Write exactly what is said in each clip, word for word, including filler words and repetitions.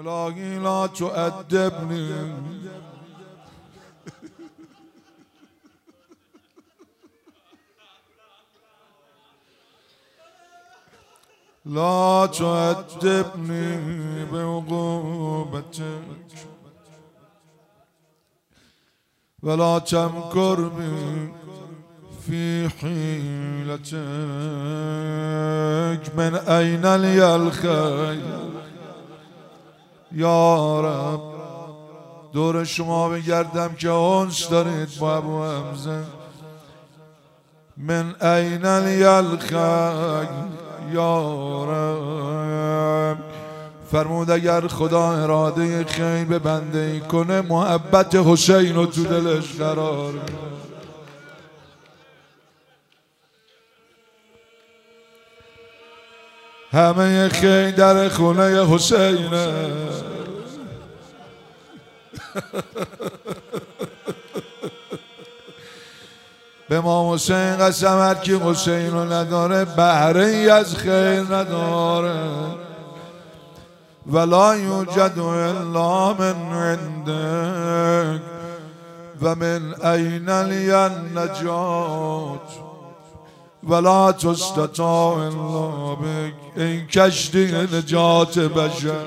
الهی لا تؤدبنی لا تؤدبني بعقوبتك ولا تمكر بي في حيلتك من أين لي الخير یا رب. دور شما بگردم که انس دارید با ابو حمزه. من أين لي الخير یا رب. فرمود اگر خدا اراده خیر به بنده ای کنه محبت حسین رو تو دلش قرار میده. همه خیر در خونه حسینه. به ما حسین قسم هر کی حسین رو نداره بهره ای از خیر نداره. ولا یوجد الا من عندك و من أين لي النجات ولا تستطاع الا بك. این کشتی نجات بشر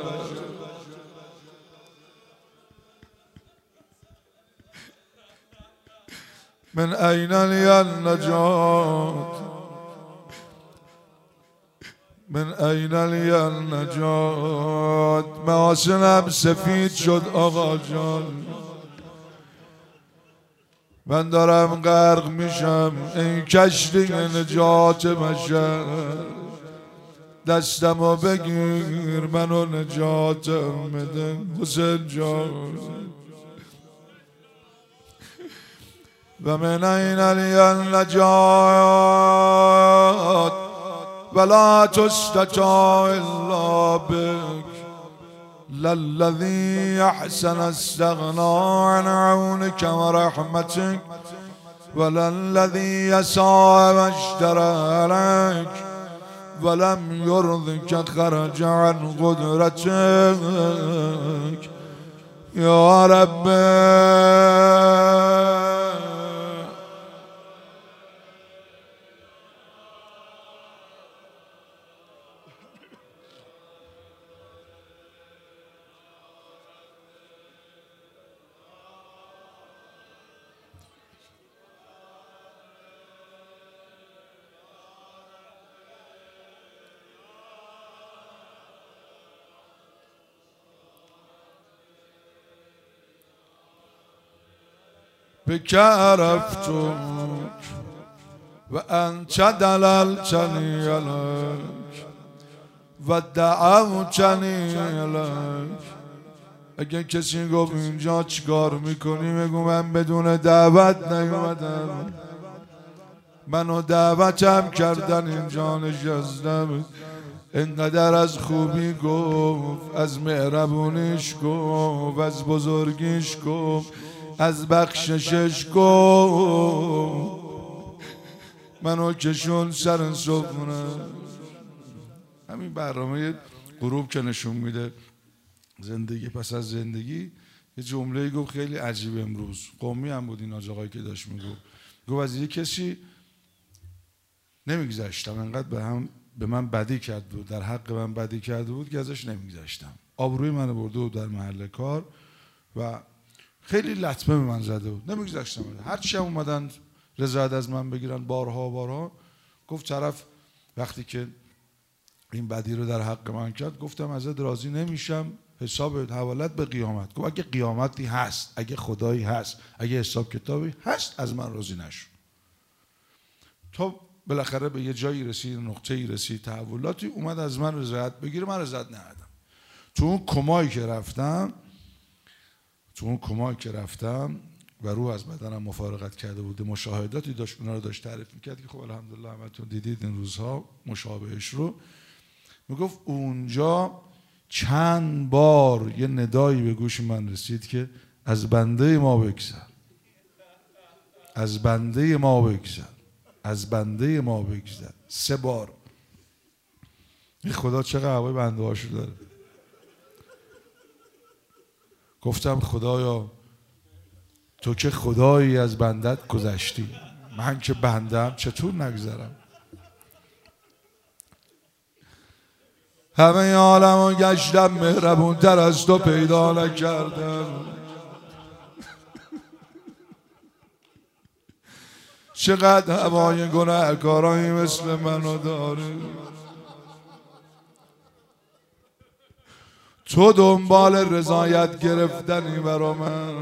من أين لي النجات من أين لي النجات. محاسنم سفید شد آقا جان. من دارم غرق میشم این کشتی نجات بشر. دستمو بگیر منو نجاتم بده حسین جان. و من أين لي النجات ولا تستطاع الا بك. للذي احسن استغنى عن عونك ورحمتك وللذي اساء واشترى عليك ولم يرضك خرج عن قدرتك يا رب. بك عرفتك وأنت دللتني عليك ودعوتني عليك. اگه کسی گفت اینجا چیکار میکنی بگو من بدون دعوت نیومدم. منو دعوتم کردن اینجا نشستم. اینقدر از خوبی گفت، از مهربونیش گفت، از بزرگیش گفت، از بخششش گفت. منو کشون سر صبحونه. همین برنامه غروب که نشون میده زندگی پس از زندگی. یه جمله گفت خیلی عجیب امروز، قومی هم بود این آقایی که داشت میگفت، گفت از یه کسی نمیگذشتم انقدر به هم به من بدی کرد بود، در حق من بدی کرده بود که ازش نمیگذشتم. آبروی من برده بود در محل کار و خیلی لطمه به من زده بود، نمیگذشتم. هر چی هم اومدن رضایت از من بگیرن بارها بارها. گفت طرف وقتی که این بدی رو در حق من کرد گفتم ازت راضی نمیشم، حساب حوالت به قیامت. گفت اگه قیامتی هست، اگه خدایی هست، اگه حساب کتابی هست، از من راضی نشو. تو بالاخره به یه جایی رسید، نقطه‌ای رسید، تحولاتی اومد از من رضایت بگیره، من رضایت ندادم. تو اون کمایی که رفتم تو اون کمایی که رفتم و روح از بدنم مفارقت کرده بود، مشاهداتی داشت، اونا رو داشت تعریف میکرد که خب الحمدلله همتون دیدید این روزها مشابهش رو. میگفت اونجا چند بار یه ندایی به گوش من رسید که از بنده ما بگذر، از بنده ما بگذر، از بنده ما بگذر. سه بار. این خدا چقدر هوای بنده هاشو داره. گفتم خدایا تو که خدایی از بندت گذشتی، من که بندم چطور نگذرم؟ همه عالمو گشتم مهربون تر از تو پیدا نکردم. چقدر هوای گناهکارایی مثل منو داره. تو دنبال رضایت گرفتنی برا من،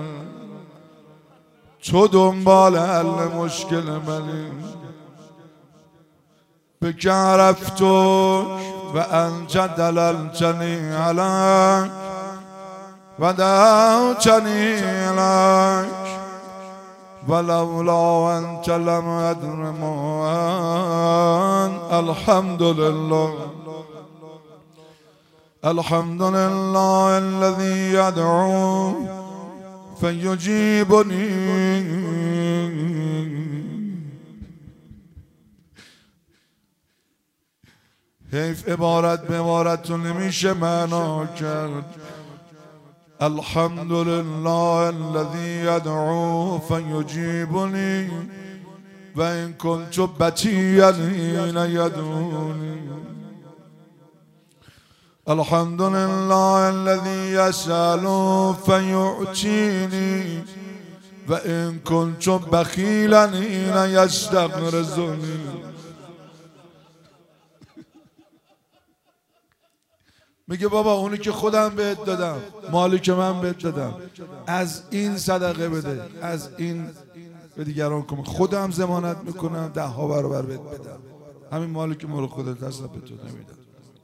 تو دنبال حل مشکل منی. بک عرفتک و انت دللتنی علیک و دعوتنی الیک ولولا انت لم ادر ما انت. الحمد لله الحمد لله الذي يدعو فيجيبني. حیف عبارت به عبارت تو نمیشه معنا کرد. الحمد لله الذي يدعو فيجيبني و ان كنت بتيا حين يدعوني. الحمد لله الذي يسأل فيعطيني و ان كنت بخيلا حين يستغرزني. میگه بابا اونی که خودم بهت دادم، مالی که من بهت دادم، از این صدقه بده، از این به دیگران کن. خودم ضمانت میکنم ده ها برابر بهت بدم. همین مالی که مال خودت هست به تو نمیدم.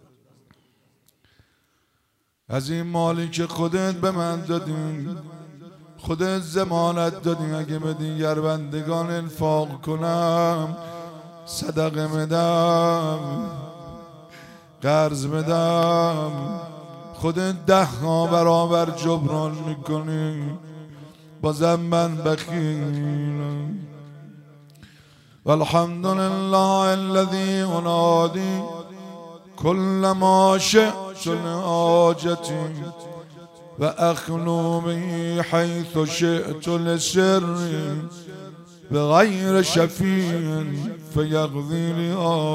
از این مالی که خودت به من دادی، خودت ضمانت دادی اگه به دیگر بندگان انفاق کنم، صدقه بدم، قرض بدم، خودت ده ها برابر جبران میکنی، بازم من بخیلم. والحمد لله الذي انادي كل ما شئت لحاجتي و اخلو به حيث شئت لسري بغير شفيع فيقضي لي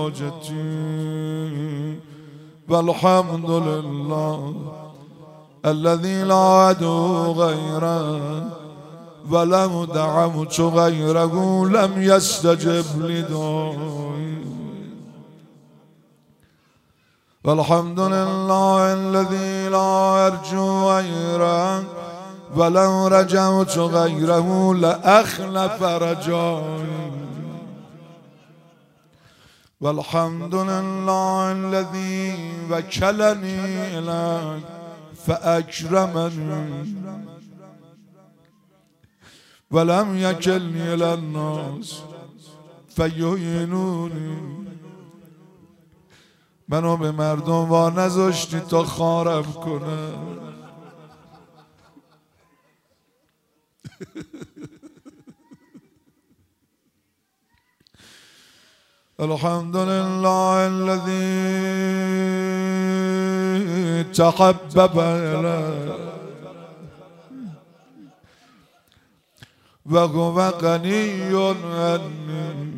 حاجتي. والحمد لله الذي لا أدعو غيره ولم دعوت غيره لم يستجب لدعائي. والحمد لله الذي لا أرجو غيره ولو رجوت غيره لأخلف رجائي. والحمد لله الذي وكلني إليك فأكرمني ولم يكلني إلى الناس فيهينوني. منو به مردم وا نذاشتی تا خارم کنم. الحمد لله الذي تحبب إلي وهو غني عني.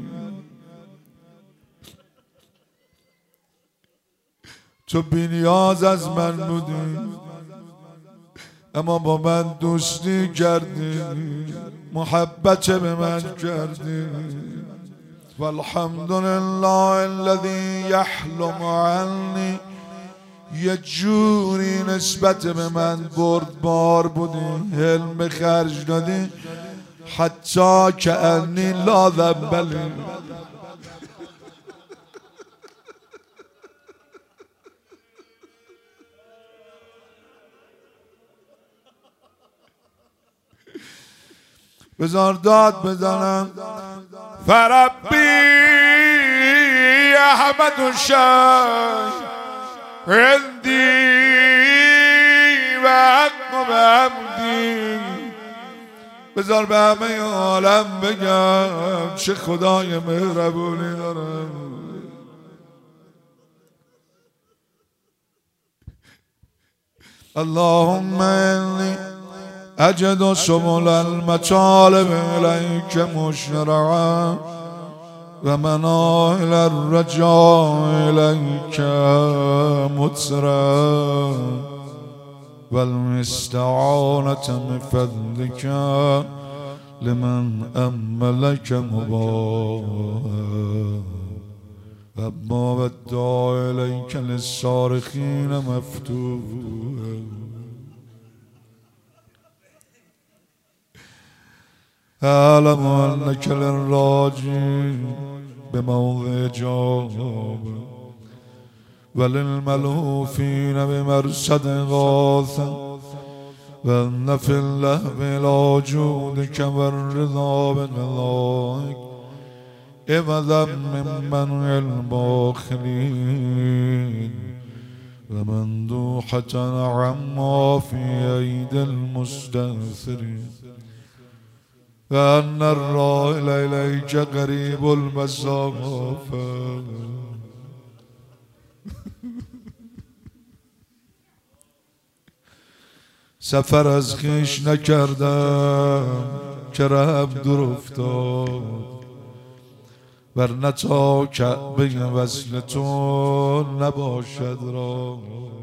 تو بی‌نیاز از من بودی اما با من دوستی کردی، محبت به من کردی. والحمد لله الذي يحلم عني. یه جوری نسبت به من بردبار بودی، حلم خرج دادی، حتی که انی لا ذنب لی. بذار داد بزنم. فربی احمد الشیخ عندی و حق بعمدی. بذار به همه عالم بگم چه خدای مهربونی دارم. اللهم انی اجد سبل المطالب الیک مشرعا و منائل الرجاء الیک متسرا و الاستعانة بفضلک لمن املک مباح و باب الدعاء الیک للصارخین مفتوح. اعلم انک للراجی بموضع جاب وللملهوفین بمرصد غاث و ان فی اللهو لا جودک والرضا بقضائک عوضا ممن الباخلین و مندوحة عما فی اید المستأثرین و ان الراحل الیک قریب المسافة. سفر از خویش نکردم که رهم دور افتاد ورنه تا کعبه وصل تو نباشد راه.